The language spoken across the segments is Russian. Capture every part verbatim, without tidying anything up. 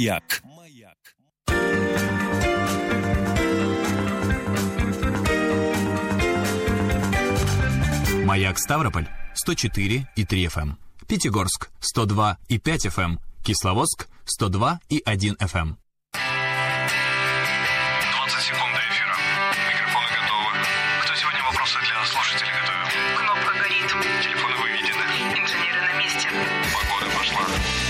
Маяк. Маяк Ставрополь сто четыре и три эф эм, Пятигорск сто два и пять эф эм, Кисловодск сто два и один эф эм. двадцать секунд до эфира. Микрофоны готовы. Кто сегодня вопросы для слушателей готовил? Кнопка горит. Телефоны выведены. Инженеры на месте. Погода пошла.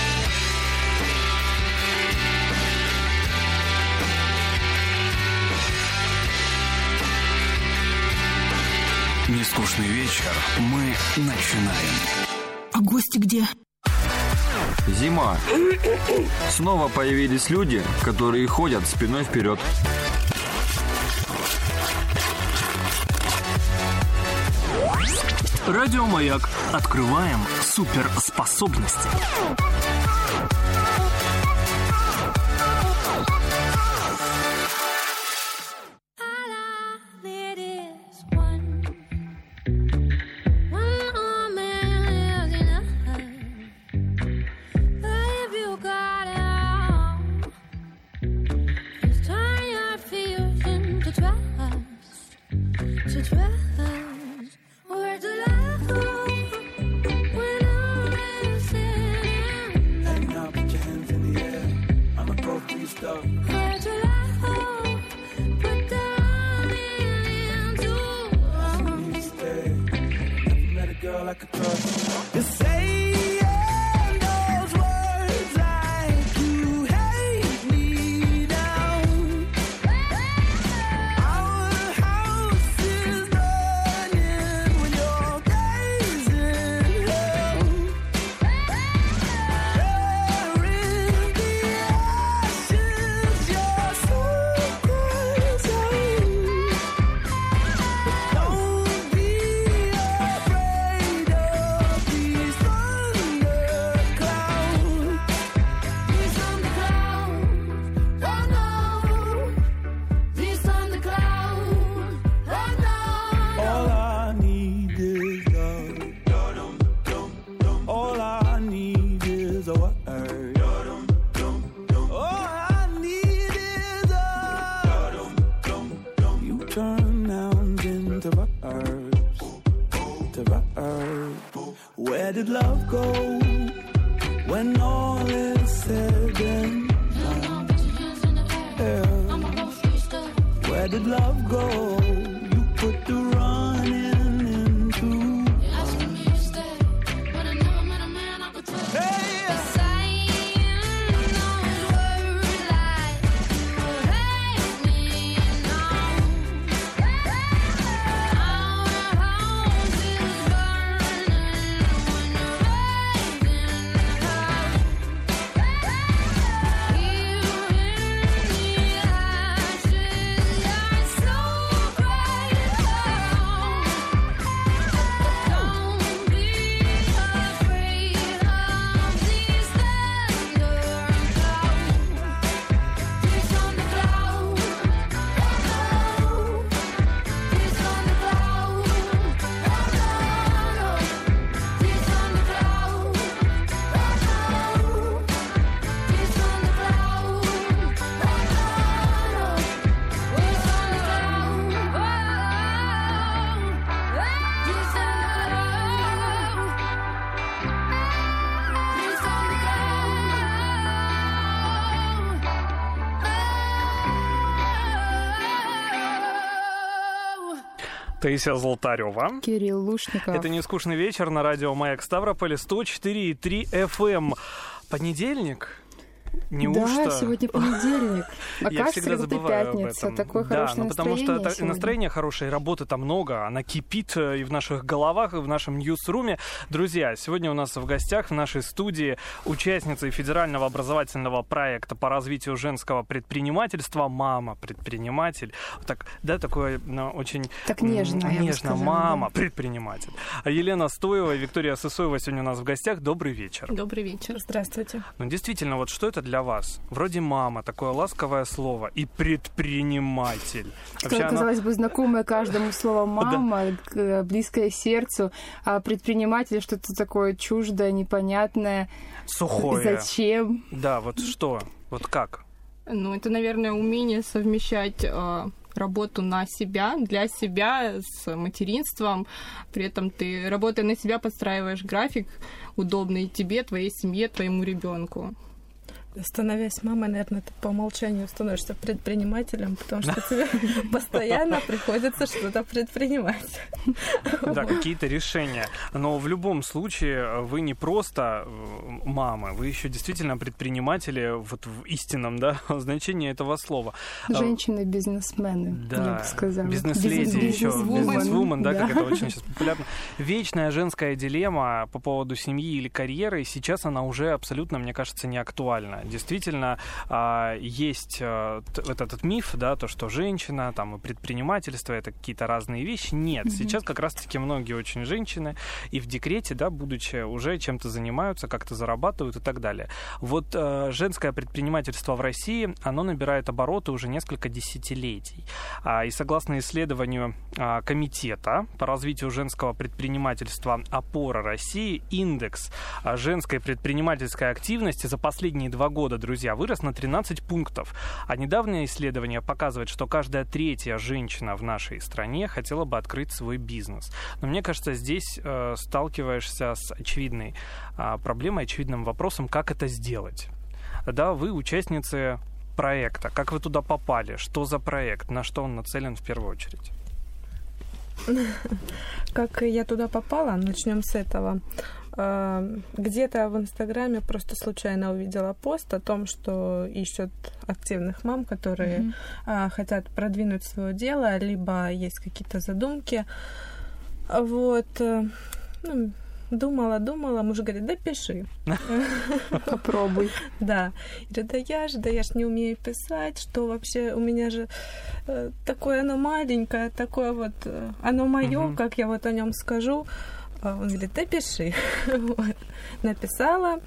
Нескучный вечер. Мы начинаем. А гости где? Зима. Снова появились люди, которые ходят спиной вперед. Радио Маяк. Открываем суперспособности. Таисия Золотарева. Кирилл Лушников. Это «Нескучный вечер» на радио Маяк Ставрополь сто четыре и три эф эм. Понедельник. Неужто? Да, сегодня понедельник. А Я кажется, всегда как будто забываю пятница. об этом. Такое да, хорошее ну, потому настроение что сегодня. настроение хорошее, работы-то много, она кипит и в наших головах, и в нашем ньюсруме. Друзья, сегодня у нас в гостях в нашей студии участница федерального образовательного проекта по развитию женского предпринимательства «Мама предприниматель». Так, да, такое ну, очень... Так нежно, м- я бы Нежно, сказала, «Мама да. предприниматель». А Елена Стоева и Виктория Сысоева сегодня у нас в гостях. Добрый вечер. Добрый вечер. Здравствуйте. Ну, действительно, вот что это для вас? Вроде «мама», такое ласковое слово, и «предприниматель». Вообще Казалось оно... бы, знакомое каждому слово «мама», да. Близкое сердцу, а предприниматель что-то такое чуждое, непонятное. Сухое. Зачем? Да, вот что? Вот как? Ну, это, наверное, умение совмещать э, работу на себя, для себя, с материнством. При этом ты, работая на себя, подстраиваешь график, удобный тебе, твоей семье, твоему ребенку. Становясь мамой, наверное, ты по умолчанию становишься предпринимателем, потому что тебе постоянно приходится что-то предпринимать. Да, какие-то решения. Но в любом случае вы не просто мамы, вы еще действительно предприниматели вот в истинном, да, значении этого слова. Женщины-бизнесмены, да, я бы сказала. Бизнес-леди еще, бизнес-вумен, да, да, как это очень сейчас популярно. Вечная женская дилемма по поводу семьи или карьеры, сейчас она уже абсолютно, мне кажется, не актуальна. Действительно, есть вот этот миф, да, то, что женщина, там, и предпринимательство — это какие-то разные вещи. Нет, mm-hmm. сейчас как раз-таки многие очень женщины и в декрете, да, будучи, уже чем-то занимаются, как-то зарабатывают и так далее. Вот женское предпринимательство в России, оно набирает обороты уже несколько десятилетий. И согласно исследованию Комитета по развитию женского предпринимательства «Опора России», индекс женской предпринимательской активности за последние два года, друзья, вырос на тринадцать пунктов. А недавнее исследование показывает, что каждая третья женщина в нашей стране хотела бы открыть свой бизнес. Но мне кажется, здесь э, сталкиваешься с очевидной э, проблемой, очевидным вопросом, как это сделать. Да, вы участницы проекта. Как вы туда попали? Что за проект? На что он нацелен в первую очередь? Как я туда попала? Начнем с этого. Где-то в Инстаграме просто случайно увидела пост о том, что ищут активных мам, которые mm-hmm. а, хотят продвинуть свое дело, либо есть какие-то задумки. Вот. Ну, думала, думала, муж говорит, да пиши. Попробуй. Да. Я говорю, да я же, да я ж не умею писать, что вообще у меня же такое оно маленькое, такое вот, оно мое, как я вот о нем скажу. Он говорит, да пиши. Вот. Написала,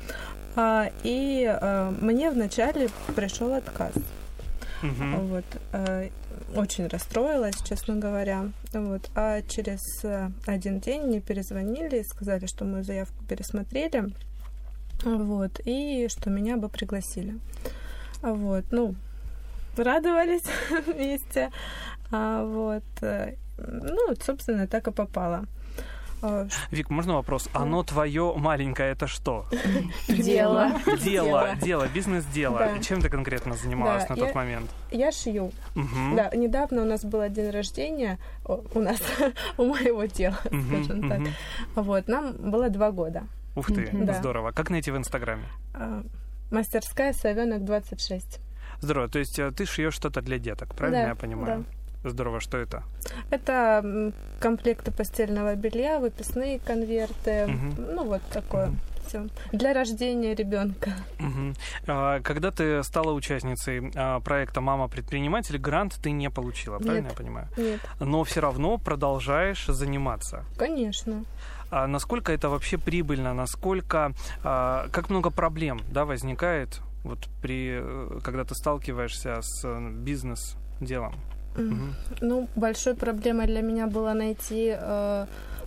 и мне вначале пришел отказ. Uh-huh. Вот. Очень расстроилась, честно говоря. Вот. А через один день мне перезвонили и сказали, что мою заявку пересмотрели, вот, и что меня бы пригласили. Вот. Ну, радовались вместе. Вот. Ну, собственно, так и попала. Вик, можно вопрос? Оно твое маленькое, это что? Дело. Дело, дело, бизнес-дело. Да. И чем ты конкретно занималась да, на тот я, момент? Я шью. Угу. Да, недавно у нас был день рождения, у нас, у моего тела, угу, скажем так. Угу. Вот, нам было два года. Ух ты, да. Здорово. Как найти в Инстаграме? Мастерская Совенок двадцать шесть. Здорово, то есть ты шьешь что-то для деток, правильно да, я понимаю? Да. Здорово, что это? Это комплекты постельного белья, выписные конверты, угу. ну вот такое. Угу. Всё. Для рождения ребенка. Угу. А, когда ты стала участницей а, проекта «Мама-предприниматель», грант ты не получила, правильно Нет. я понимаю? Нет. Но все равно продолжаешь заниматься. Конечно. А насколько это вообще прибыльно? Насколько, а, как много проблем, да, возникает, вот при, когда ты сталкиваешься с бизнес-делом? Mm. Угу. Ну, большой проблемой для меня было найти э,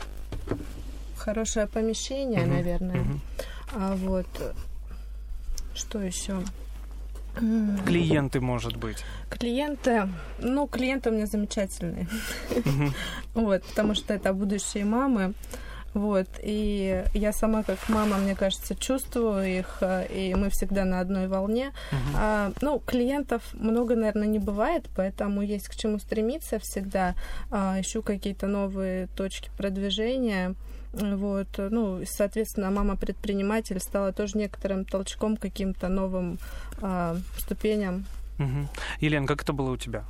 хорошее помещение, uh-huh. наверное. Uh-huh. А вот что еще? Клиенты, может быть. Клиенты, ну, клиенты у меня замечательные. Uh-huh. Вот, потому что это будущие мамы. Вот, и я сама как мама, мне кажется, чувствую их, и мы всегда на одной волне. Uh-huh. А, ну, клиентов много, наверное, не бывает, поэтому есть к чему стремиться всегда. А, ищу какие-то новые точки продвижения. Вот, ну, соответственно, мама-предприниматель стала тоже некоторым толчком, каким-то новым а, ступеням. Uh-huh. Елена, как это было у тебя?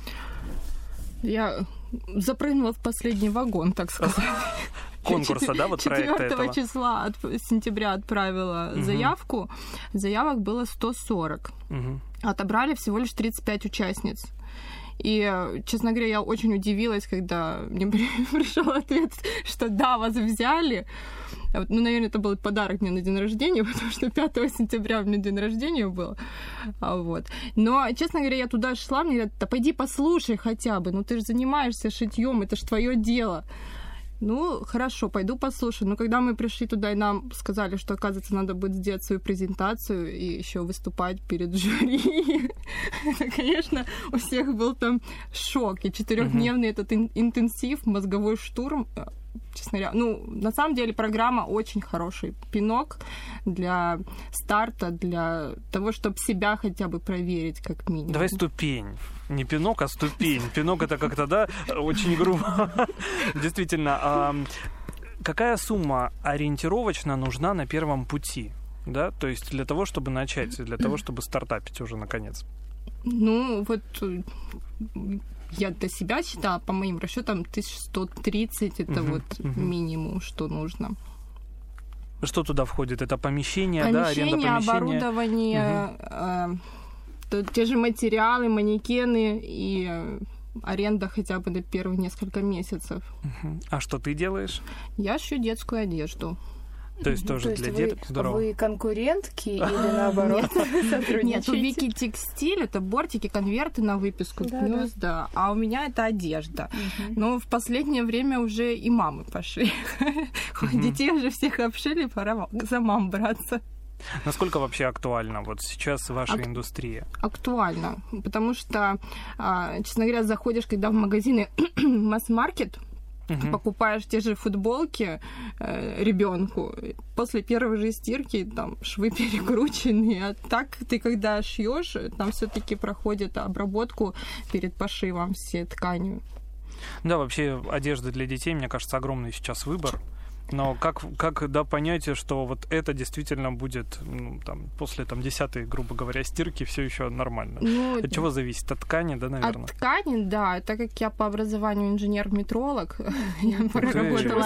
Я запрыгнула в последний вагон, так сказать. Конкурса, да, вот проекта этого? четвёртого числа от, сентября отправила угу. заявку. Заявок было сто сорок. Угу. Отобрали всего лишь тридцать пять участниц. И, честно говоря, я очень удивилась, когда мне пришел ответ, что да, вас взяли. Ну, наверное, это был подарок мне на день рождения, потому что пятого сентября у меня день рождения был. Вот. Но, честно говоря, я туда шла, мне говорят, да пойди послушай хотя бы, ну ты же занимаешься шитьем, это же твое дело. Ну, хорошо, пойду послушаю. Но когда мы пришли туда, и нам сказали, что, оказывается, надо будет сделать свою презентацию и еще выступать перед жюри, это, конечно, у всех был там шок. И четырехдневный этот интенсив, мозговой штурм, честно говоря. Ну, на самом деле, программа очень хороший пинок для старта, для того, чтобы себя хотя бы проверить, как минимум. Давай ступень. Не пинок, а ступень. Пинок — это как-то, да, очень грубо. Действительно. А какая сумма ориентировочно нужна на первом пути? Да, то есть для того, чтобы начать, для того, чтобы стартапить уже наконец? Ну, вот... Я для себя считала, по моим расчетам, тысяча сто тридцать это uh-huh, вот uh-huh. минимум, что нужно. Что туда входит? Это помещение, помещение, да, аренда помещения? Оборудование, uh-huh. э, те же материалы, манекены и э, аренда хотя бы до первых нескольких месяцев. Uh-huh. А что ты делаешь? Я шью детскую одежду. То есть тоже То для есть деток? Вы, здорово. Вы конкурентки или наоборот сотрудничаете? Нет, у Вики текстиль, это бортики, конверты на выписку гнезд, да. А у меня это одежда. Но в последнее время уже и мамы пошли. Детей уже всех обшили, пора за мам браться. Насколько вообще актуальна вот сейчас ваша Ак- индустрия? Актуально, потому что, честно говоря, заходишь, когда в магазины масс-маркет, Uh-huh. покупаешь те же футболки э, ребенку, после первой же стирки там швы перекручены, а так ты когда шьешь, там все-таки проходит обработку перед пошивом все тканью. Да, вообще одежда для детей, мне кажется, огромный сейчас выбор. Но как, как да, понятие, что вот это действительно будет ну, там, после там, десятой, грубо говоря, стирки все еще нормально? Ну, от чего зависит? От ткани, да, наверное? От ткани, да. Так как я по образованию инженер-метролог, я проработала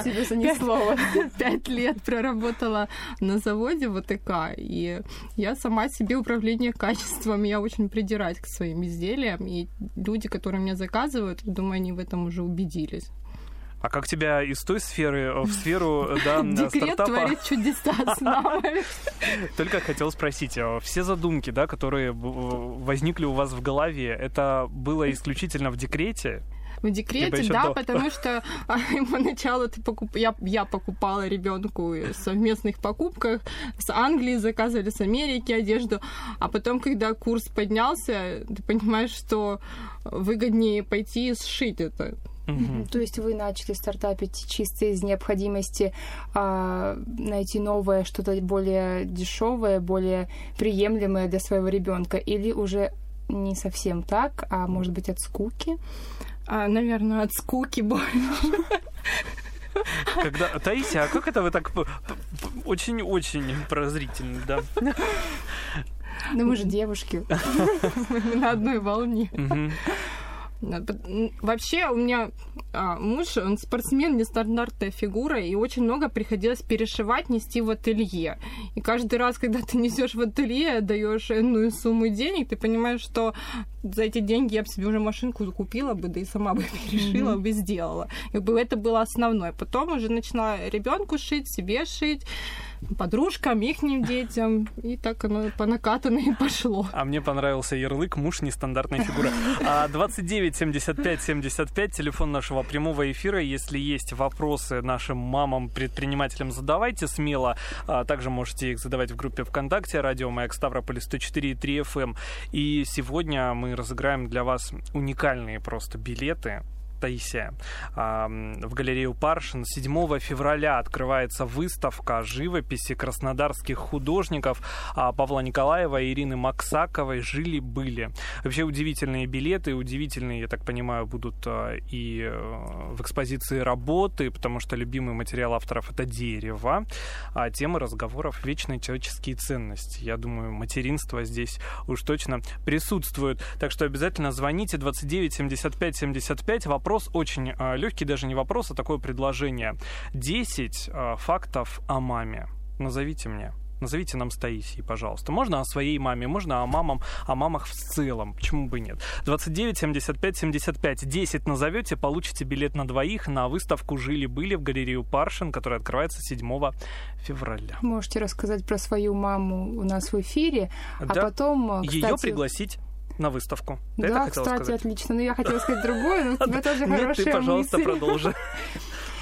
пять лет проработала на заводе ВТК, и я сама себе управление качеством, я очень придираюсь к своим изделиям, и люди, которые меня заказывают, думаю, они в этом уже убедились. А как тебя из той сферы в сферу да, Декрет стартапа... творит чудеса с нами. Только хотел спросить, все задумки, да, которые возникли у вас в голове, это было исключительно в декрете? В декрете, да, до. Потому что поначалу ты покуп... я, я покупала ребенку в совместных покупках, с Англии заказывали, с Америки одежду, а потом, когда курс поднялся, ты понимаешь, что выгоднее пойти и сшить это. Uh-huh. То есть вы начали стартапить чисто из необходимости а, найти новое, что-то более дешевое, более приемлемое для своего ребенка, или уже не совсем так, а может быть от скуки? А, наверное, от скуки больше. Когда... Таисия, а как это вы так очень-очень прозрительны, да? Да мы же девушки. Мы на одной волне. Вообще у меня а, муж, он спортсмен, нестандартная фигура, и очень много приходилось перешивать, нести в ателье. И каждый раз, когда ты несешь в ателье, даешь энную сумму денег, ты понимаешь, что за эти деньги я бы себе уже машинку купила бы, да и сама бы перешила, mm-hmm. бы сделала. И бы это было основное. Потом уже начала ребенку шить, себе шить, подружкам, ихним детям, и так оно по накатанной пошло. А мне понравился ярлык «Муж нестандартная фигура». двадцать девять семьдесят пять семьдесят пять, телефон нашего прямого эфира. Если есть вопросы нашим мамам, предпринимателям, задавайте смело. Также можете их задавать в группе ВКонтакте «Радио Маяк Ставрополь» сто четыре и три эф эм. И сегодня мы разыграем для вас уникальные просто билеты. Таисия, в галерею Паршин. седьмого февраля открывается выставка живописи краснодарских художников Павла Николаева и Ирины Максаковой «Жили-были». Вообще удивительные билеты, удивительные, я так понимаю, будут и в экспозиции работы, потому что любимый материал авторов — это дерево, а темы разговоров — вечные человеческие ценности. Я думаю, материнство здесь уж точно присутствует. Так что обязательно звоните двадцать девять семьдесят пять семьдесят пять. Вопрос очень э, легкий, даже не вопрос, а такое предложение. десять э, фактов о маме. Назовите мне. Назовите нам с Таисией, пожалуйста. Можно о своей маме, можно о мамам, о мамах в целом. Почему бы нет? двадцать девять семьдесят пять семьдесят пять. десять назовете, получите билет на двоих на выставку «Жили-были» в галерею Паршин, которая открывается седьмого февраля. Можете рассказать про свою маму у нас в эфире, да. А потом, кстати... Ее пригласить на выставку. Ты да, это хотела кстати, сказать? Отлично. Но я хотела сказать другое, но у тебя тоже хорошая мысль. Нет, ты, пожалуйста, продолжи.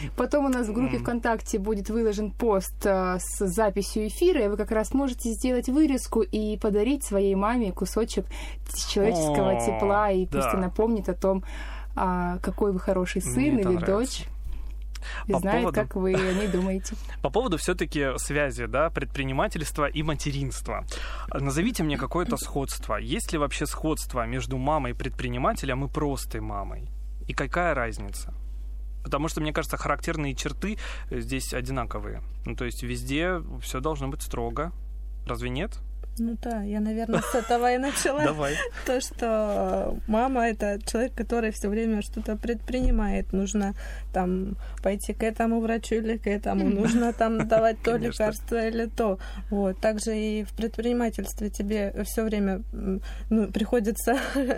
Потом у нас в группе ВКонтакте будет выложен пост а, с записью эфира, и вы как раз можете сделать вырезку и подарить своей маме кусочек человеческого О, тепла, и да. пусть она помнит о том, а, какой вы хороший сын Мне это или нравится. дочь. И По знает, поводу- как вы о ней думаете. По поводу все-таки связи, да, предпринимательства и материнства. Назовите мне какое-то сходство. Есть ли вообще сходство между мамой-предпринимателем и простой мамой? И какая разница? Потому что, мне кажется, характерные черты здесь одинаковые. Ну, то есть везде все должно быть строго. Разве нет? Ну да, я, наверное, с этого и начала. Давай. То, что мама — это человек, который все время что-то предпринимает. Нужно там пойти к этому врачу или к этому. Нужно там давать то Конечно. лекарство или то. Вот. Также и в предпринимательстве тебе все время ну, приходится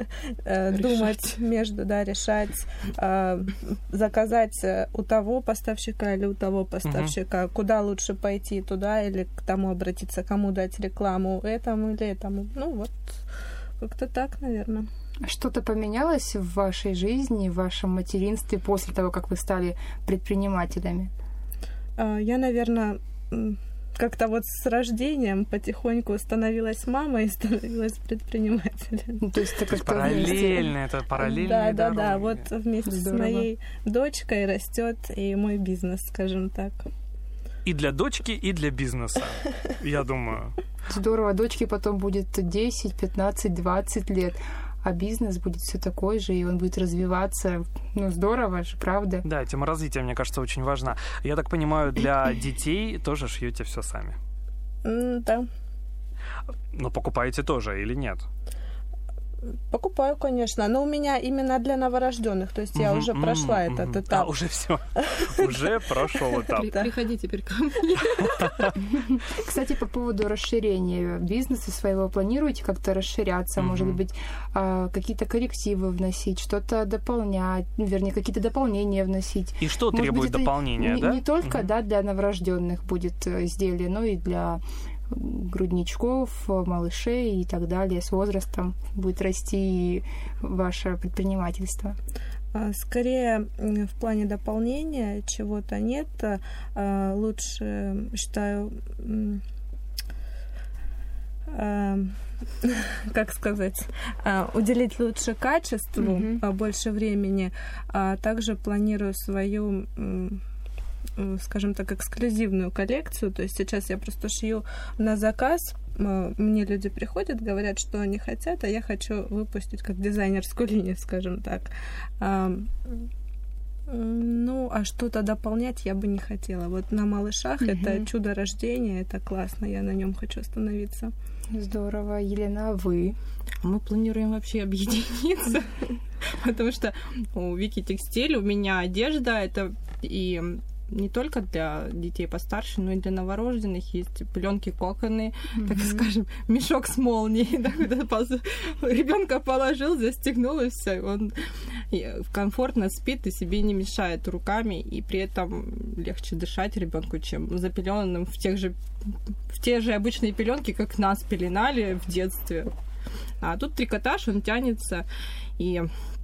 думать между, да, решать, э, заказать у того поставщика или у того поставщика, куда лучше пойти, туда или к тому обратиться, кому дать рекламу, этому или этому. Ну вот, как-то так, наверное. Что-то поменялось в вашей жизни, в вашем материнстве после того, как вы стали предпринимателями? Я, наверное, как-то вот с рождением потихоньку становилась мамой и становилась предпринимателем. Ну, то есть это как-то Параллельно, это параллельные Да, да, дороги. да. Вот вместе Здорово. с моей дочкой растет и мой бизнес, скажем так. И для дочки, и для бизнеса, я думаю. Здорово, дочке потом будет десять, пятнадцать, двадцать лет, а бизнес будет все такой же, и он будет развиваться. Ну, здорово же, правда? Да, тема развития, мне кажется, очень важна. Я так понимаю, для детей тоже шьете все сами? М, Да. Но покупаете тоже или нет? Покупаю, конечно, но у меня именно для новорожденных, то есть я Мгм, уже мгм, прошла мгм. этот А, этап. уже все. Уже прошел этап. При- Приходи теперь ко мне. Кстати, по поводу расширения бизнеса своего, планируете как-то расширяться, Мгм. может быть, а, какие-то коррективы вносить, что-то дополнять, ну, вернее, какие-то дополнения вносить? И что Может требует быть, это дополнения, не, да? не только, Мгм. да, для новорожденных будет э, изделие, но и для грудничков, малышей и так далее. С возрастом будет расти ваше предпринимательство. А, Скорее, м, в плане дополнения чего-то нет. А, Лучше, считаю, м, а, как сказать, а, уделить лучше качеству, Мгм. а, больше времени. А также планирую свою, м, м, скажем так, эксклюзивную коллекцию. То есть сейчас я просто шью на заказ. М, Мне люди приходят, говорят, что они хотят, а я хочу выпустить как дизайнерскую линию, скажем так. А, м, Ну, а что-то дополнять я бы не хотела. Вот на малышах Мгм. это чудо рождения, это классно, я на нем хочу остановиться. Здорово. Елена, а вы? Мы планируем вообще объединиться, потому что у Вики текстиль, у меня одежда, это и не только для детей постарше, но и для новорожденных. Есть пеленки, коконы, так скажем, мешок с молнией. Ребенка положил, застегнул, и все. Он комфортно спит и себе не мешает руками, и при этом легче дышать ребенку, чем запеленанным в тех же в те же обычные пеленки, как нас пеленали в детстве. А тут трикотаж, он тянется, и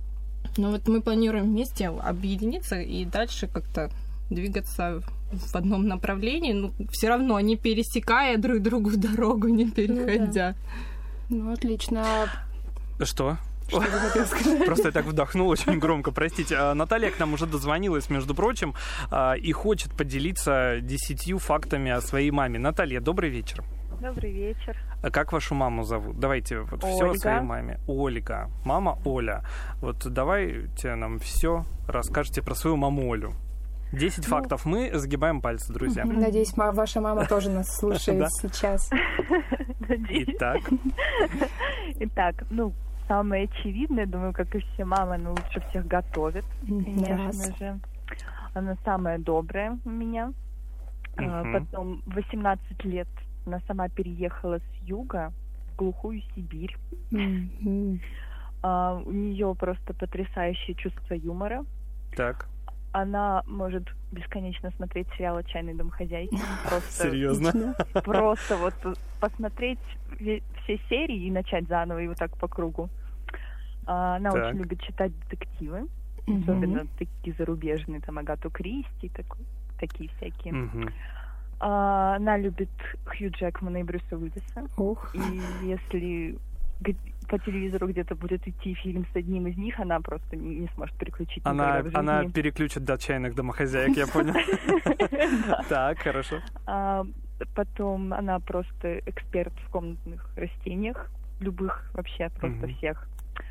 ну вот мы планируем вместе объединиться и дальше как-то двигаться в одном направлении, ну, все равно не пересекая друг другу дорогу, не переходя. Ну, отлично. Что? Что вы хотели сказать? Просто я так вдохнул очень громко, простите. А, Наталья к нам уже дозвонилась, между прочим, а, и хочет поделиться десятью фактами о своей маме. Наталья, добрый вечер. Добрый вечер. А как вашу маму зовут? Давайте вот все о Ольга. своей маме. Ольга. Мама Оля. Вот давайте нам все расскажете про свою маму Олю. Десять Ну. фактов. Мы загибаем пальцы, друзья. Надеюсь, ма- ваша мама тоже нас слушает Да. сейчас. Надеюсь. Итак, Итак, ну, самое очевидное, думаю, как и все мамы, она лучше всех готовит, конечно Раз. же. Она самая добрая у меня. А, Мгм. Потом в восемнадцать лет она сама переехала с юга в глухую Сибирь. Мгм. А, У нее просто потрясающее чувство юмора. так. Она может бесконечно смотреть сериал «Отчаянные домохозяйки». Просто, Серьезно? просто вот посмотреть ве- все серии и начать заново и вот так по кругу. А, Она Так. очень любит читать детективы. Mm-hmm. Особенно такие зарубежные, там Агату Кристи, такой, такие всякие. Mm-hmm. А, она любит Хью Джекмана и Брюса Уиллиса. Ух. И если по телевизору где-то будет идти фильм с одним из них, она просто не сможет переключить она, никогда в жизни. Она переключит до отчаянных домохозяек, я понял. Так, хорошо. Потом она просто эксперт в комнатных растениях, любых вообще, просто всех.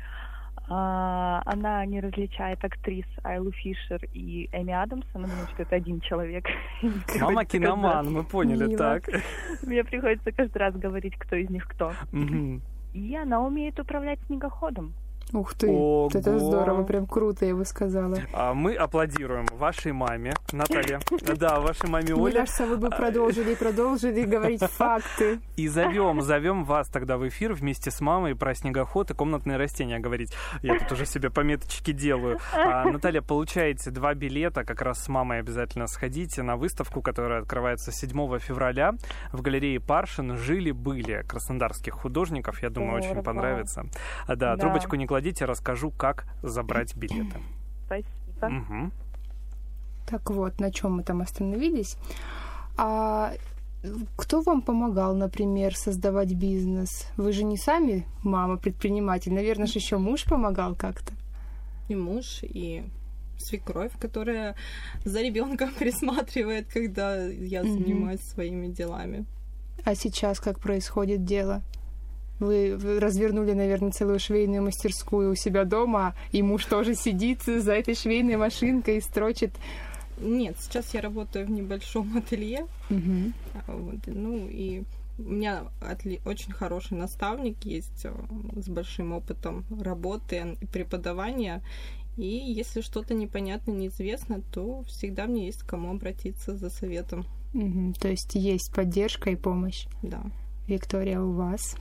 Она не различает актрис Айлу Фишер и Эми Адамс, она думает, что это один человек. Мама киноман, мы поняли, так. Мне приходится каждый раз говорить, кто из них кто. И она умеет управлять снегоходом. Ух ты, Ого. Это здорово, прям круто, я бы сказала. А мы аплодируем вашей маме, Наталья. Да, вашей маме Оле. Мне кажется, вы бы продолжили, продолжили говорить факты. И зовем, зовем вас тогда в эфир вместе с мамой про снегоход и комнатные растения говорить. Я тут уже себе пометочки делаю. А, Наталья, получаете два билета, как раз с мамой обязательно сходите на выставку, которая открывается седьмого февраля в галерее Паршин. Жили-были краснодарских художников. Я думаю, Здорово. Очень понравится. Да, да, трубочку не кладите, расскажу, как забрать билеты. Спасибо. Угу. Так вот, на чем мы там остановились. А кто вам помогал, например, создавать бизнес? Вы же не сами мама-предприниматель. Наверное, же еще муж помогал как-то. И муж, и свекровь, которая за ребенком присматривает, когда я mm-hmm. занимаюсь своими делами. А сейчас как происходит дело? Вы, вы развернули, наверное, целую швейную мастерскую у себя дома, и муж тоже сидит за этой швейной машинкой и строчит. Нет, сейчас я работаю в небольшом ателье. Угу. Вот, ну и у меня отли- очень хороший наставник есть с большим опытом работы и преподавания. И если что-то непонятно, неизвестно, то всегда мне есть к кому обратиться за советом. Угу. То есть есть поддержка и помощь. Да. Виктория, у вас?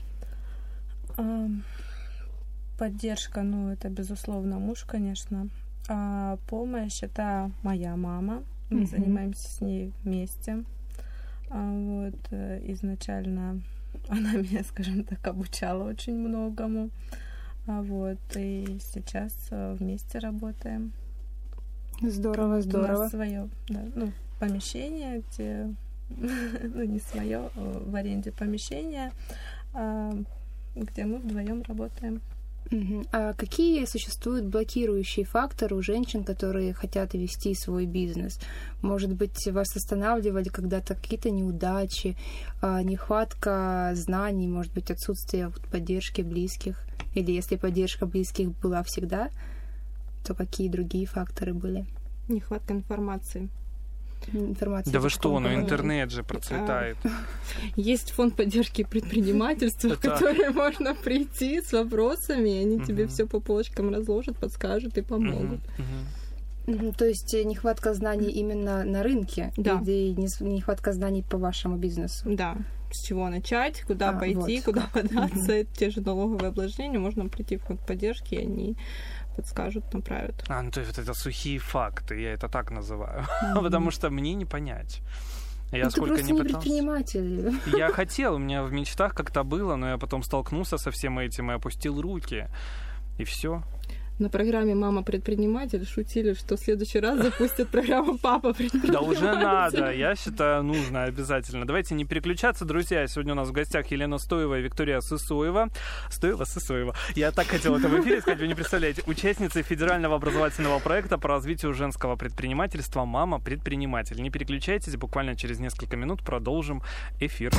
Поддержка, ну, это, безусловно, муж, конечно. А помощь — это моя мама. Мы mm-hmm. занимаемся с ней вместе. А вот изначально она меня, скажем так, обучала очень многому. А вот и сейчас вместе работаем. Здорово, здорово. У нас свое, да, ну, помещение, где, ну, не свое, в аренде помещение, где мы вдвоем работаем. Uh-huh. А какие существуют блокирующие факторы у женщин, которые хотят вести свой бизнес? Может быть, вас останавливали когда-то какие-то неудачи, нехватка знаний, может быть, отсутствие поддержки близких? Или если поддержка близких была всегда, то какие другие факторы были? Нехватка информации. Информация. Да вы что, ну интернет же процветает. Есть фонд поддержки предпринимательства, в который можно прийти с вопросами, и они тебе все по полочкам разложат, подскажут и помогут. То есть нехватка знаний именно на рынке? Да. Или нехватка знаний по вашему бизнесу? Да. С чего начать, куда а, пойти, вот. Куда податься. Это те же налоговые обложения. Можно прийти в фонд поддержки, и они подскажут, направят. А, ну то есть вот это сухие факты, я это так называю. Mm-hmm. Потому что мне не понять. Я ну, сколько ты просто не не пытался. Предприниматель. Я хотел, у меня в мечтах как-то было, но я потом столкнулся со всем этим и опустил руки. И все. На программе «Мама предприниматель» шутили, что в следующий раз запустят программу «Папа предприниматель». Да уже надо, я считаю, нужно обязательно. Давайте не переключаться, друзья. Сегодня у нас в гостях Елена Стоева и Виктория Сысоева. Стоева, Сысоева. Я так хотел это в эфире сказать, вы не представляете. Участницы федерального образовательного проекта по развитию женского предпринимательства «Мама предприниматель». Не переключайтесь, буквально через несколько минут продолжим эфир.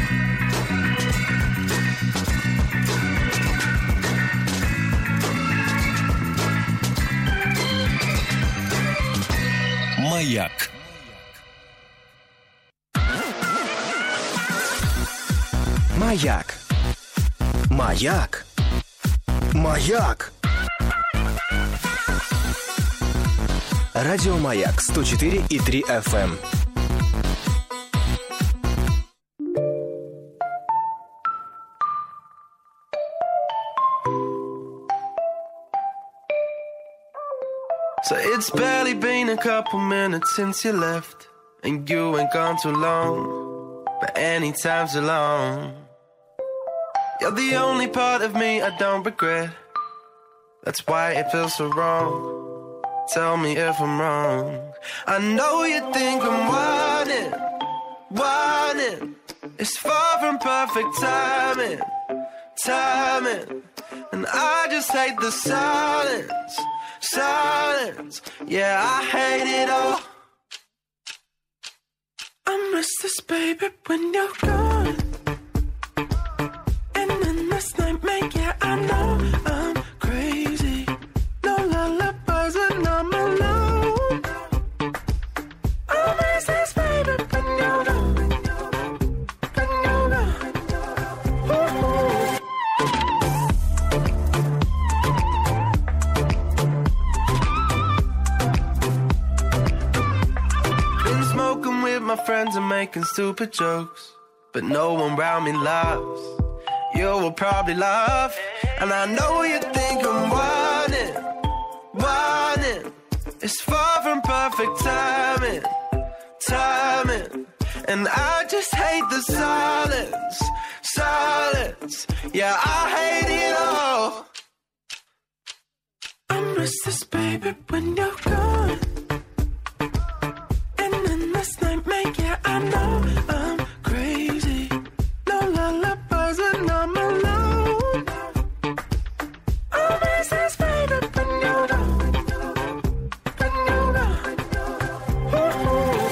Маяк. Маяк. Маяк. Маяк. Радио Маяк сто четыре и три эф эм. So it's barely been a couple minutes since you left, and you ain't gone too long, but any time's alone. You're the only part of me I don't regret. That's why it feels so wrong tell me if I'm wrong. I know you think I'm whining, whining. It's far from perfect timing, timing. And I just hate the silence, silence. Yeah, I hate it all. I'm restless, baby, when you're gone. And then this nightmare, yeah, I know I'm crazy. No lullabies when I'm alone. I'm restless, baby, when you're gone. When you're gone. Ooh. Been smoking with my friends and making stupid jokes, but no one around me laughs. You will probably laugh, and I know you think I'm whining, whining. It's far from perfect timing, timing. And I just hate the silence, silence. Yeah, I hate it all. I'm restless, baby, when you're gone. And then this nightmare, yeah, I know I'm crazy. No lullabies when I'm alone. I'm restless, baby, when you're gone. When you're gone. Ooh.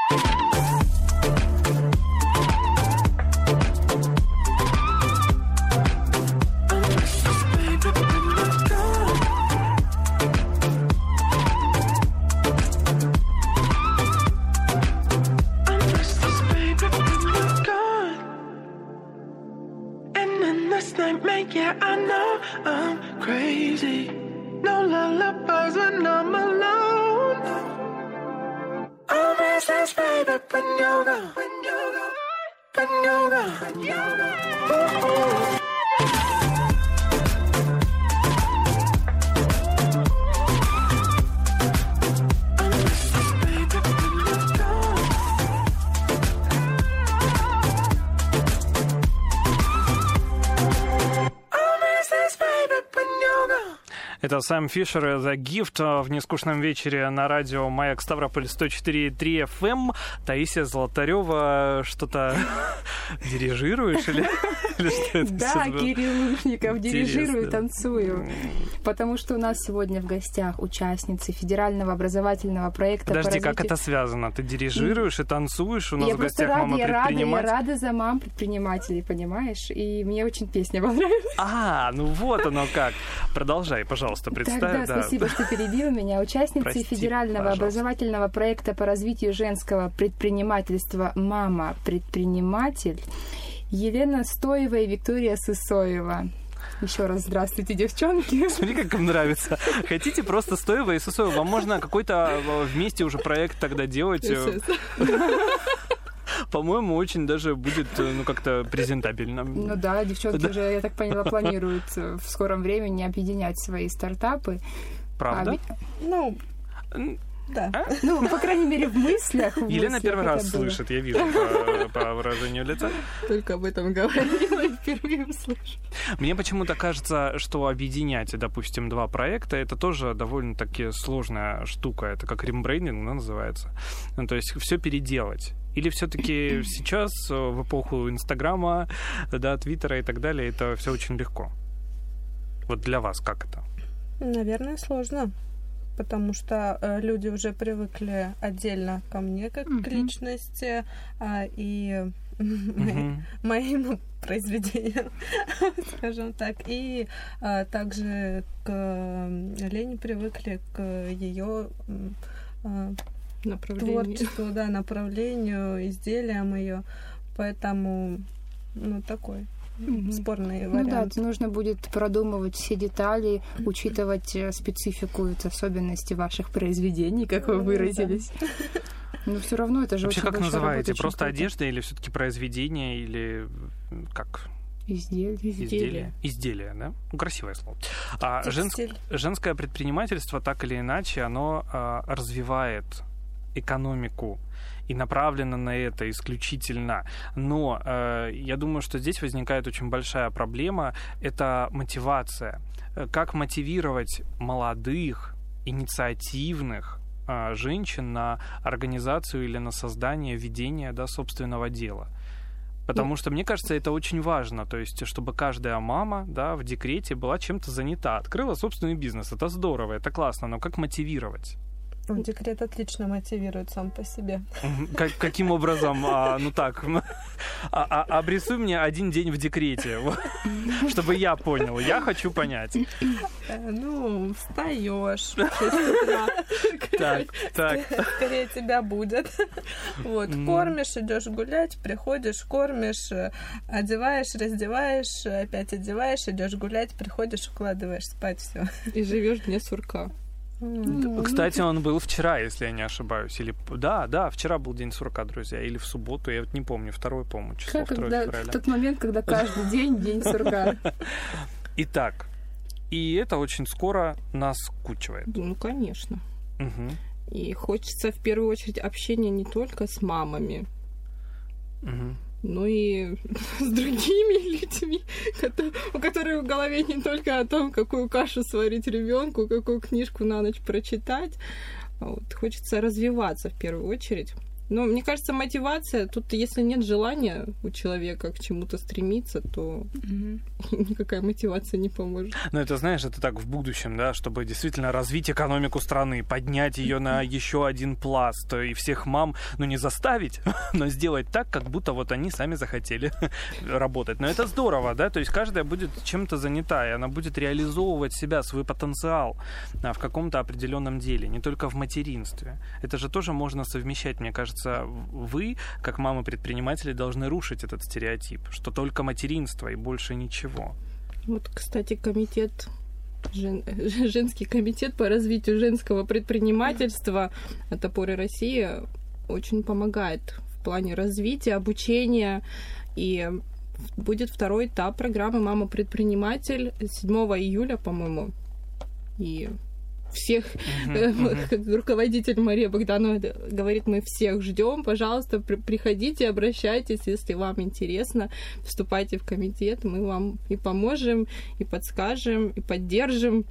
I'm restless, baby, when you're gone. I'm restless, baby, when you're gone. And then this nightmare, yeah, I know I'm crazy. No lullabies when I'm alone. I'm restless, baby, when you're gone. When you're gone. When you're gone. When you're gone. Ooh. I'm restless, baby, when you're gone. I'm restless, baby, when you're gone. Это Сэм Фишер и The Gift в нескучном вечере на радио «Маяк» Ставрополь сто четыре и три эф эм. Таисия Золотарева, что-то дирижируешь или, или что это? Да, Кирилл Лушников, дирижирую, танцую. Потому что у нас сегодня в гостях участницы федерального образовательного проекта. Подожди, по как это связано? Ты дирижируешь и танцуешь? У нас я в гостях рада, мама я предприниматель. Рада, я рада за мам предпринимателей, понимаешь? И мне очень песня понравилась. А, ну вот оно как. Продолжай, пожалуйста, представь. Так, да, да. спасибо, что перебила меня. Участницы Прости, федерального пожалуйста. образовательного проекта по развитию женского предпринимательства «Мама. Предприниматель» Елена Стоева и Виктория Сысоева. Еще раз здравствуйте, девчонки. Смотри, как им нравится. Хотите просто Стоева и Сысоева? Вам можно какой-то вместе уже проект тогда делать. По-моему, очень даже будет, ну, как-то презентабельно. Ну да, девчонки Да. уже, я так поняла, планируют в скором времени объединять свои стартапы. Правда? А, Ну, да. А? ну, по крайней мере, в мыслях. в Елена мыслях первый это раз было. слышит, я вижу по, по выражению лица. Только об этом говорила и впервые услышу. Мне почему-то кажется, что объединять, допустим, два проекта, это тоже довольно-таки сложная штука. Это как рембрейдинг, да, называется. Ну, то есть все переделать. Или все-таки сейчас, в эпоху Инстаграма, да, Твиттера и так далее, это все очень легко? Вот для вас как это? Наверное, сложно. Потому что э, люди уже привыкли отдельно ко мне как Мгм. к личности а, и Мгм. моим произведениям, скажем так. И а, также к э, Лене привыкли к ее Направление. творчеству, да, направлению, изделиям ее. Поэтому, ну, такой Мгм. спорный Ну да, вариант. это нужно будет продумывать все детали, учитывать э, специфику и особенности ваших произведений, как вы Ну, выразились. Но все равно это же Вообще, очень как большая называете? работа, очень Просто круто. одежда или все-таки произведение, или м, как? Изделие. Изделие. Изделие, да? Ну, красивое слово. А женс- Текстиль. женское предпринимательство, так или иначе, оно а, развивает экономику и направлено на это исключительно. Но э, я думаю, что здесь возникает очень большая проблема. Это мотивация. Э, Как мотивировать молодых инициативных а, женщин на организацию или на создание, ведение, да, собственного дела. Потому что, мне кажется, это очень важно, то есть, чтобы каждая мама, да, в декрете была чем-то занята, открыла собственный бизнес. Это здорово, это классно, но как мотивировать? Декрет отлично мотивирует сам по себе. Как, каким образом? А, ну так, а, а, обрисуй мне один день в декрете, чтобы я понял. Я хочу понять. Ну, встаешь. Так, так. Скорее тебя будет. Вот, кормишь, идешь гулять, приходишь, кормишь, одеваешь, раздеваешь, опять одеваешь, идешь гулять, приходишь, укладываешь спать, все. И живешь дня сурка. Кстати, он был вчера, если я не ошибаюсь. Или да, да, вчера был день сурка, друзья. Или в субботу, я вот не помню, второе, по-моему, число, второе февраля. В тот момент, когда каждый день день сурка. Итак, и это очень скоро наскучивает. Ну, конечно. Угу. И хочется в первую очередь общения не только с мамами, угу. но и с другими людьми, у которых в голове не только о том, какую кашу сварить ребенку, какую книжку на ночь прочитать. Вот. Хочется развиваться в первую очередь. Но мне кажется, мотивация, тут если нет желания у человека к чему-то стремиться, то mm-hmm. никакая мотивация не поможет. Ну, это, знаешь, это так в будущем, да, чтобы действительно развить экономику страны, поднять ее на еще один пласт, и всех мам, ну, не заставить, но сделать так, как будто вот они сами захотели работать. Но это здорово, да, то есть каждая будет чем-то занята, и она будет реализовывать себя, свой потенциал в каком-то определенном деле, не только в материнстве. Это же тоже можно совмещать, мне кажется. Вы, как мамы-предприниматели, должны рушить этот стереотип, что только материнство и больше ничего. Вот, кстати, комитет, жен, женский комитет по развитию женского предпринимательства от «Опоры России» очень помогает в плане развития, обучения. И будет второй этап программы «Мама-предприниматель» седьмого июля, по-моему. И всех, uh-huh, э, uh-huh. как руководитель Мария Богданова говорит, мы всех ждем, пожалуйста, при- приходите, обращайтесь, если вам интересно, вступайте в комитет, мы вам и поможем, и подскажем, и поддержим.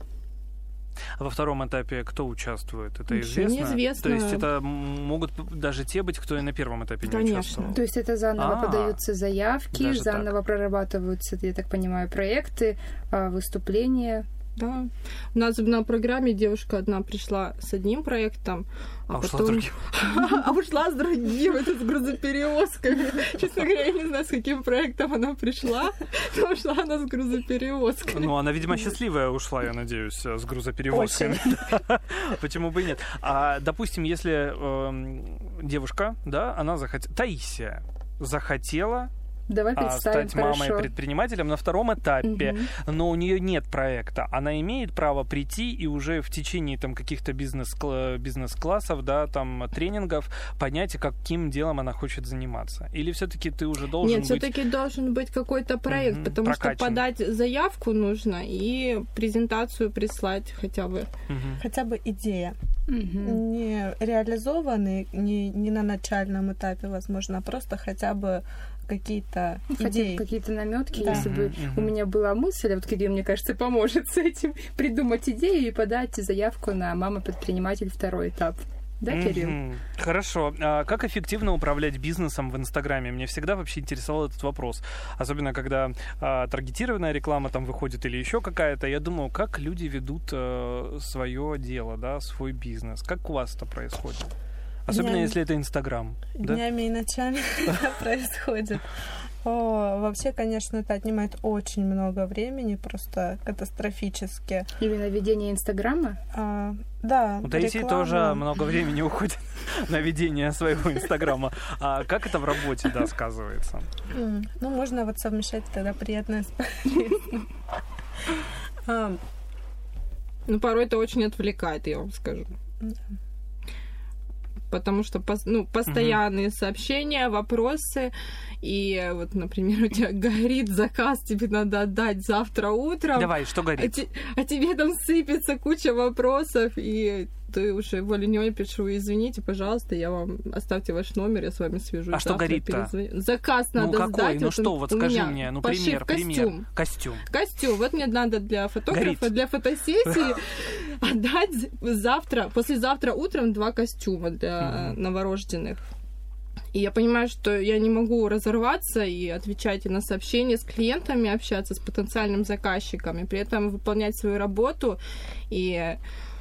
А во втором этапе кто участвует? Это Еще известно? неизвестно. То есть это могут даже те быть, кто и на первом этапе не Конечно. участвовал? То есть это заново А-а-а. подаются заявки, Даже заново так. прорабатываются, я так понимаю, проекты, выступления. Да. У нас на программе девушка одна пришла с одним проектом, а, а потом... ушла с другим. А ушла с другим, это с грузоперевозками. Честно говоря, я не знаю, с каким проектом она пришла, но ушла она с грузоперевозками. Ну, она, видимо, счастливая ушла, я надеюсь, с грузоперевозками. Почему бы и нет? А, допустим, если э, девушка, да, она захотела... Таисия захотела... Давай представим, стать хорошо. мамой-предпринимателем на втором этапе, угу. но у нее нет проекта. Она имеет право прийти и уже в течение там каких-то бизнес, бизнес-классов, да, там тренингов понять, каким делом она хочет заниматься. Или все-таки ты уже должен Нет, быть... Нет, все-таки должен быть какой-то проект, угу, потому прокачан. Что подать заявку нужно и презентацию прислать хотя бы. Угу. Хотя бы идея. Угу. Не реализованный, не, не на начальном этапе, возможно, а просто хотя бы какие-то Хотя идеи. Какие-то наметки, да. если бы uh-huh. у меня была мысль, вот Кирилл, мне кажется, поможет с этим, придумать идею и подать заявку на мама-предприниматель второй этап. Да, uh-huh. Кирилл? Хорошо. А как эффективно управлять бизнесом в Инстаграме? Мне всегда вообще интересовал этот вопрос. Особенно, когда а, таргетированная реклама там выходит или еще какая-то. Я думаю, как люди ведут а, свое дело, да, свой бизнес. Как у вас это происходит? Особенно, днями, если это Инстаграм. Днями да? и ночами это происходит. О, вообще, конечно, это отнимает очень много времени, просто катастрофически. Именно ведение Инстаграма? А, да. У Таисии тоже много времени уходит на ведение своего Инстаграма. А как это в работе, да, сказывается? Ну, можно вот совмещать тогда приятное с полезным. Ну, порой это очень отвлекает, я вам скажу. Потому что ну, постоянные uh-huh. сообщения, вопросы, и вот, например, у тебя горит заказ, тебе надо отдать завтра утром. Давай, что горит? А, те, а тебе там сыпется куча вопросов, и ты уже волей-неволей пишу, извините, пожалуйста, я вам, оставьте ваш номер, я с вами свяжусь. А что горит-то? Заказ ну, надо какой? сдать. Ну вот что, он, вот скажи мне, ну пример, костюм. пример. Костюм. Костюм. Вот мне надо для фотографа, Горит. для фотосессии отдать завтра, послезавтра утром два костюма для новорожденных. И я понимаю, что я не могу разорваться и отвечать и на сообщения с клиентами, общаться с потенциальным заказчиком, и при этом выполнять свою работу. И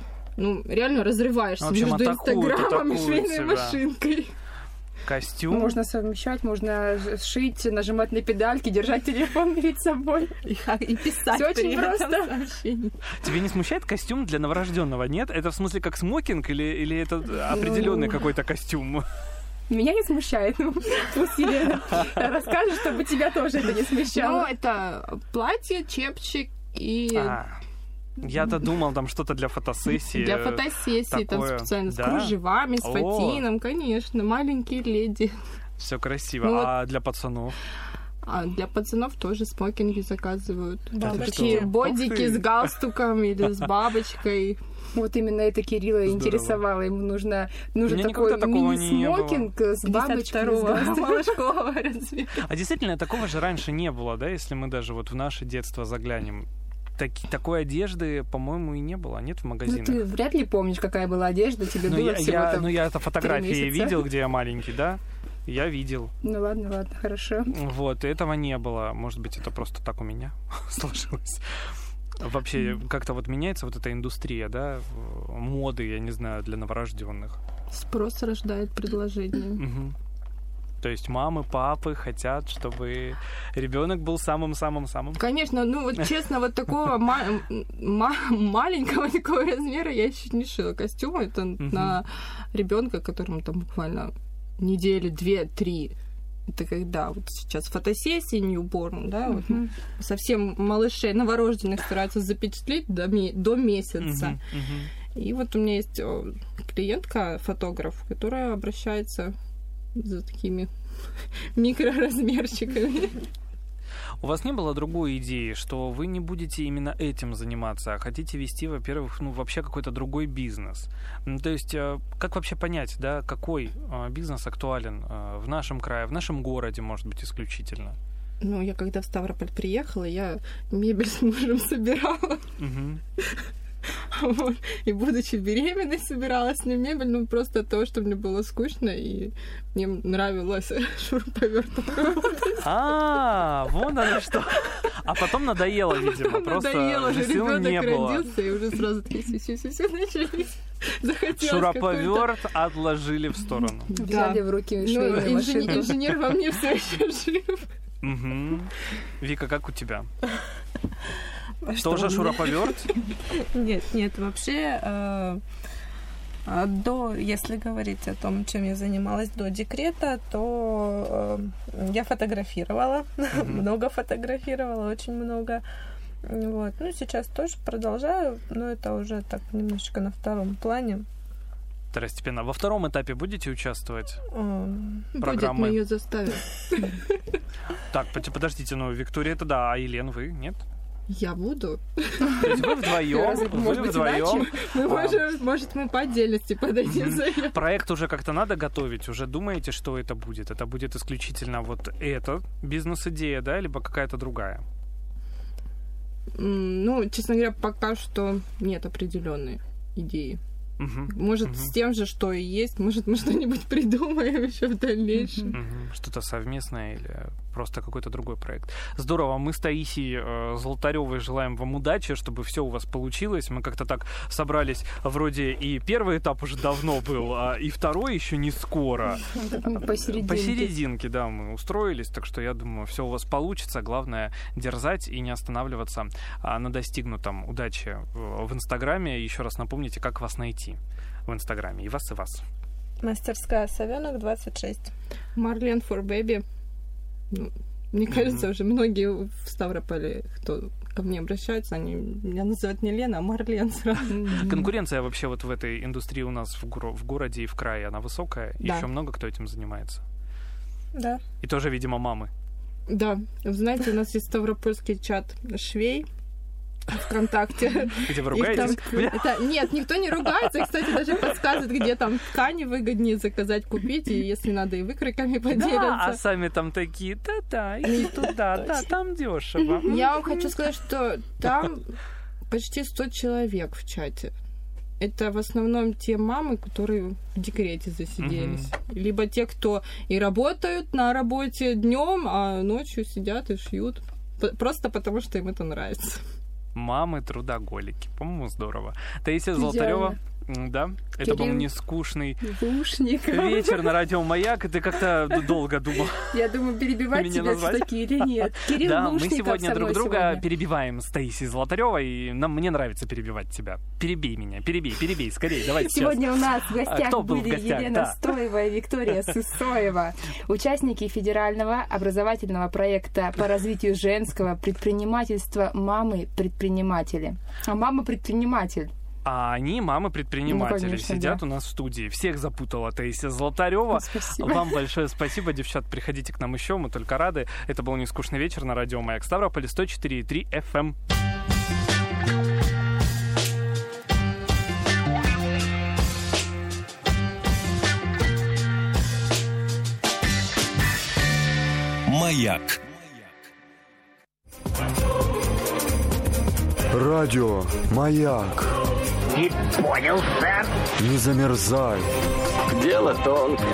ну, реально разрываешься общем, между атакуют, Инстаграмом и швейной тебя. машинкой. Костюм. Можно совмещать, можно шить, нажимать на педальки, держать телефон перед собой. И, и писать. Все очень просто. Тебя не смущает костюм для новорожденного? Нет? Это в смысле как смокинг или, или это определенный ну... какой-то костюм? Меня не смущает. Ну, пусть Елена расскажет, чтобы тебя тоже это не смущало. Ну, это платье, чепчик и... А, я-то думал, там что-то для фотосессии. Для фотосессии, там специально да? с кружевами, с О. фатином, конечно, маленькие леди. Все красиво. Ну, а вот... для пацанов? А для пацанов тоже смокинги заказывают. Да, такие бодики с галстуком или с бабочкой. Вот именно это Кирилла Здорово. интересовало. Ему нужно, нужен такой мини-смокинг с бабочкой. Малышкового размера. А действительно, такого же раньше не было, да, если мы даже вот в наше детство заглянем. Таки, такой одежды, по-моему, и не было, нет в магазинах. Ну, ты вряд ли помнишь, какая была одежда, тебе ну, было я, всего я, там Ну, я это фотографии видел, где я маленький, да? Я видел. Ну, ладно, ладно, хорошо. Вот, этого не было. Может быть, это просто так у меня сложилось. Вообще, mm. как-то вот меняется вот эта индустрия, да, моды, я не знаю, для новорожденных. Спрос рождает предложение. Угу. То есть мамы, папы хотят, чтобы ребенок был самым-самым-самым. Конечно, ну вот честно, вот такого ма- ма- маленького такого размера я еще не шила костюма. Это uh-huh. на ребенка, которому там буквально недели, две, три. Это когда вот сейчас фотосессии ньюборн, да, uh-huh. вот, совсем малышей, новорожденных стараются запечатлеть до, ми- до месяца. Uh-huh. Uh-huh. И вот у меня есть клиентка, фотограф, которая обращается за такими микроразмерчиками. У вас не было другой идеи, что вы не будете именно этим заниматься, а хотите вести, во-первых, ну, вообще какой-то другой бизнес? Ну, то есть, как вообще понять, да, какой бизнес актуален в нашем крае, в нашем городе, может быть, исключительно? Ну, я когда в Ставрополь приехала, я мебель с мужем собирала. Угу. Вот. И будучи беременной, собирала с ним мебель, ну, просто от того, что мне было скучно, и мне нравилось шуруповертом работать. А, вон оно что. А потом надоело, видимо, просто надоело, уже ребенок родился, и уже сразу такие все-все-все начались. Захотелось шуруповерт отложили в сторону. Взяли в руки швейную машинку. Инженер во мне все еще жив. Вика, как у тебя? Что Тоже шуруповерт? Нет, нет, вообще э, до, если говорить о том, чем я занималась до декрета, то э, я фотографировала, mm-hmm. много фотографировала, очень много. Вот. Ну, сейчас тоже продолжаю, но это уже так немножечко на втором плане. Второстепенно. Во втором этапе будете участвовать? Um, программы? Будет, мы ее заставим. Так, подождите, ну, Виктория, это да, а Елен, вы, нет? Я буду. То есть вы вдвоем, вы вдвоем. Мы можем, может, мы по отдельности подойдем за это. Проект уже как-то надо готовить? Уже думаете, что это будет? Это будет исключительно вот эта бизнес-идея, да, либо какая-то другая? Ну, честно говоря, пока что нет определенной идеи. Uh-huh. Может, uh-huh. с тем же, что и есть, может, мы что-нибудь придумаем еще в дальнейшем. Uh-huh. Что-то совместное или просто какой-то другой проект. Здорово, мы с Таисией э, Золотарёвой желаем вам удачи, чтобы все у вас получилось. Мы как-то так собрались, вроде и первый этап уже давно был, а и второй еще не скоро. Посерединке. Посерединке, да, мы устроились, так что я думаю, все у вас получится. Главное дерзать и не останавливаться а, на достигнутом. Удачи в Инстаграме. Еще раз напомните, как вас найти в Инстаграме, и вас, и вас. Мастерская Совенок, двадцать шесть. Марлен for Baby. Ну, мне кажется, mm-hmm. уже многие в Ставрополе, кто ко мне обращаются, они меня называют не Лена, а Марлен сразу. Mm-hmm. Конкуренция вообще вот в этой индустрии у нас в, го- в городе и в крае, она высокая? Да. Еще много кто этим занимается? Да. И тоже, видимо, мамы? Да. Вы знаете, у нас есть ставропольский чат швей. ВКонтакте. Где вы ругаетесь? Там, это, нет, никто не ругается. И, кстати, даже подсказывает, где там ткани выгоднее заказать, купить, и если надо, и выкройками поделятся. Да, а сами там такие, да-да, иди туда, да, там дешево. Я вам хочу сказать, что там почти сто человек в чате. Это в основном те мамы, которые в декрете засиделись. Mm-hmm. Либо те, кто и работают на работе днем, а ночью сидят и шьют. Просто потому, что им это нравится. Мамы-трудоголики. По-моему, здорово. Таисия Золотарева. Да, это был не скучный вечер на радио «Маяк», и ты как-то долго думал. Я думаю, перебивать тебя все-таки или нет. Кирилл Да, мы Лушников сегодня друг друга сегодня. перебиваем с Таисией Золотаревой, и нам, мне нравится перебивать тебя. Перебей меня, перебей, перебей, скорее, давай сейчас. Сегодня у нас в гостях Кто был были в гостях? Елена Да. Стоева и Виктория Сысоева, участники федерального образовательного проекта по развитию женского предпринимательства «Мамы-предприниматели». А мама-предприниматель. А они, мамы-предприниматели, Ну, конечно, сидят да. у нас в студии. Всех запутала Таисия Золотарева. Спасибо. Вам большое спасибо, девчат. Приходите к нам еще, мы только рады. Это был «Нескучный вечер» на радио «Маяк» Ставрополь сто четыре и три эф эм. «Маяк». Радио «Маяк». Не понял, сэр. Не замерзай. Дело тонкое.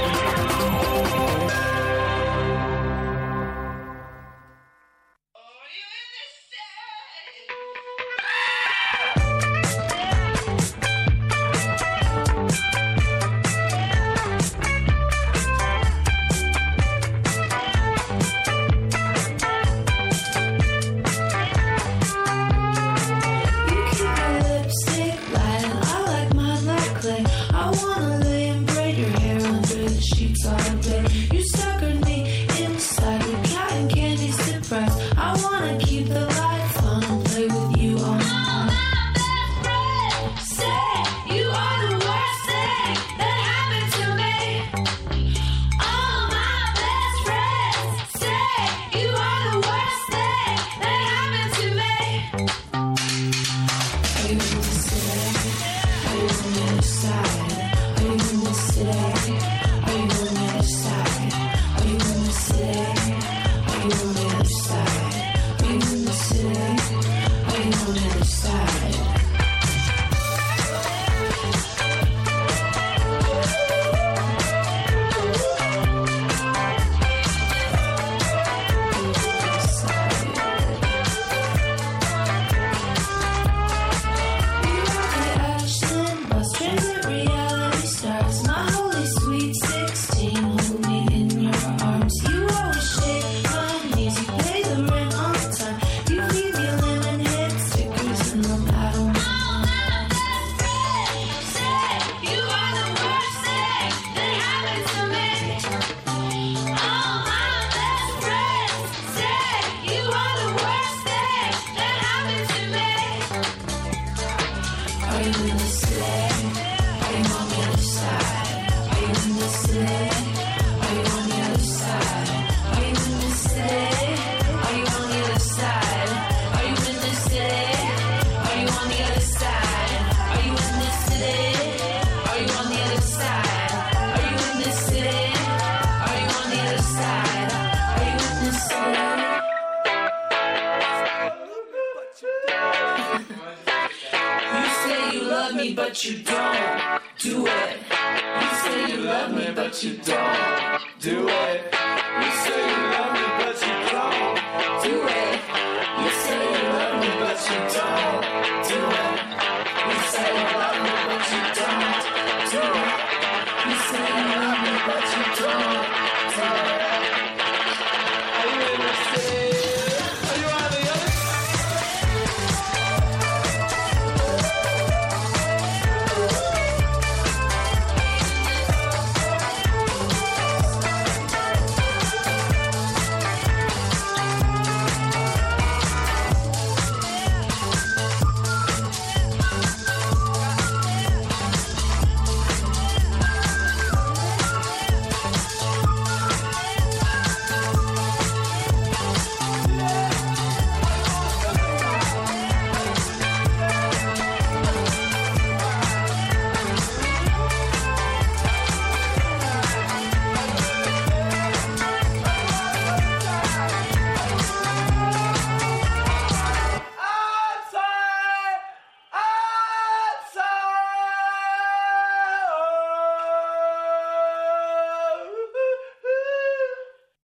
But you don't do it. You say you love me, but you don't do it. You say you love me, but you don't do it. You say you love me, but you don't do it. You say you love me, but you don't do it.